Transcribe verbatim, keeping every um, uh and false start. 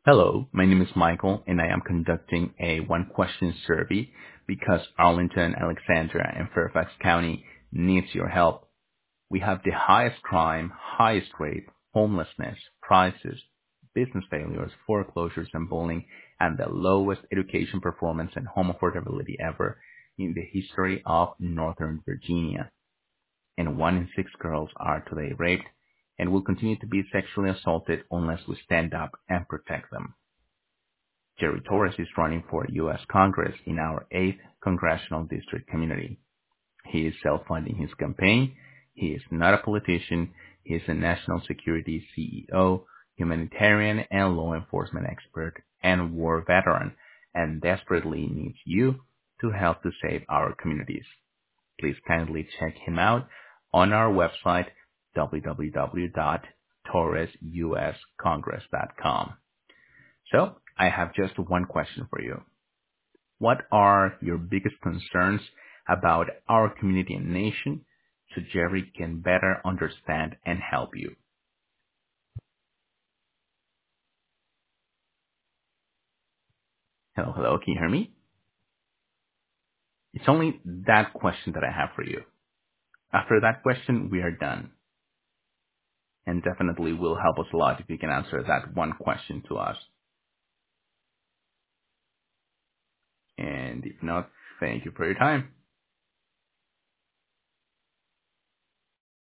Hello, my name is Michael, and I am conducting a one-question survey because Arlington, Alexandria, and Fairfax County needs your help. We have the highest crime, highest rate, homelessness, prices, business failures, foreclosures, and bullying, and the lowest education performance and home affordability ever in the history of Northern Virginia. And one in six girls are today raped and will continue to be sexually assaulted unless we stand up and protect them. Jerry Torres is running for U S Congress in our eighth Congressional District community. He is self-funding his campaign. He is not a politician. He is a national security C E O, humanitarian and law enforcement expert, and war veteran, and desperately needs you to help to save our communities. Please kindly check him out on our website, w w w dot torres u s congress dot com. So, I have just one question for you. What are your biggest concerns about our community and nation so Jerry can better understand and help you? Hello, hello, can you hear me? It's only that question that I have for you. After that question, we are done. And definitely will help us a lot if you can answer that one question to us. And if not, thank you for your time.